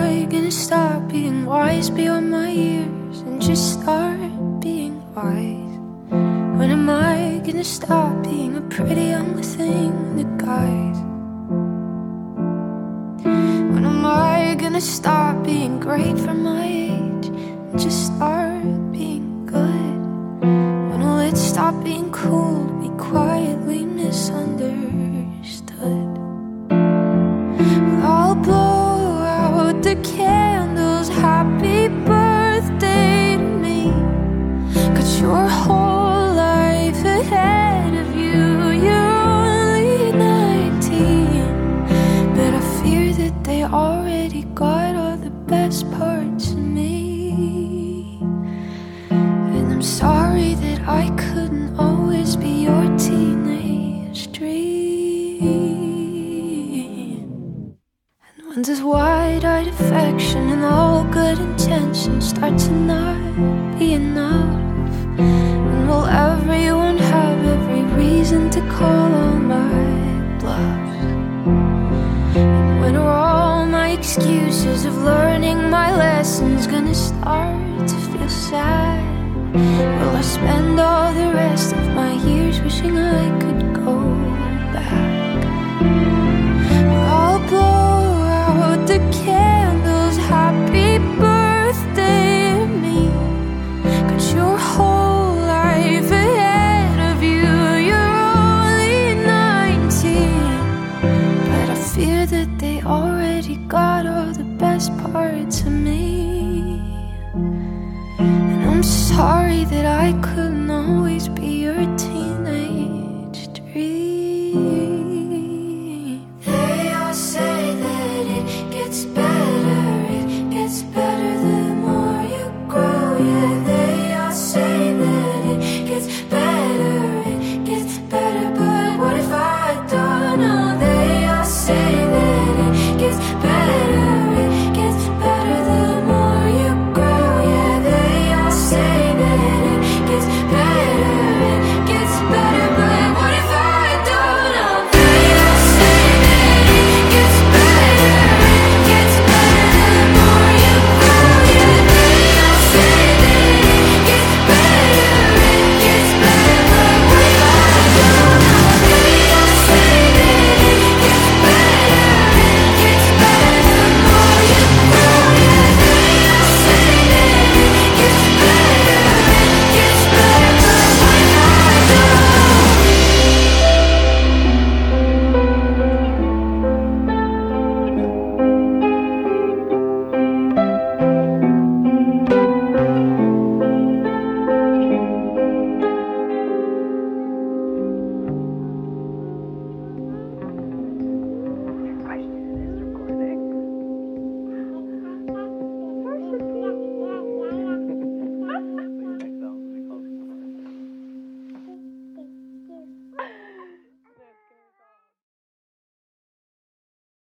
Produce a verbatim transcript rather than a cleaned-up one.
I gonna stop being wise beyond my years and just start being wise? When am I gonna stop being a pretty young thing that guys? When am I gonna stop being great for my age and just start being good? When will it stop being cool to be quietly misunderstood? Well, I'll blow out the candles, happy birthday to me. Got your whole life ahead of you, you're only nineteen. But I fear that they already got all the best parts of me. And I'm sorry that I couldn't always be your teenage dream. And when this wide-eyed affection and all good intentions start to not be enough, and will everyone have every reason to call all my bluffs? And when are all my excuses of learning my lessons gonna start to feel sad? Will I spend all the rest of my years wishing I could go back? I'll blow out the candles, happy birthday to me. Got your whole life ahead of you, you're only nineteen. But I fear that they already got all the best parts of me. And I'm sorry that I couldn't always be your team.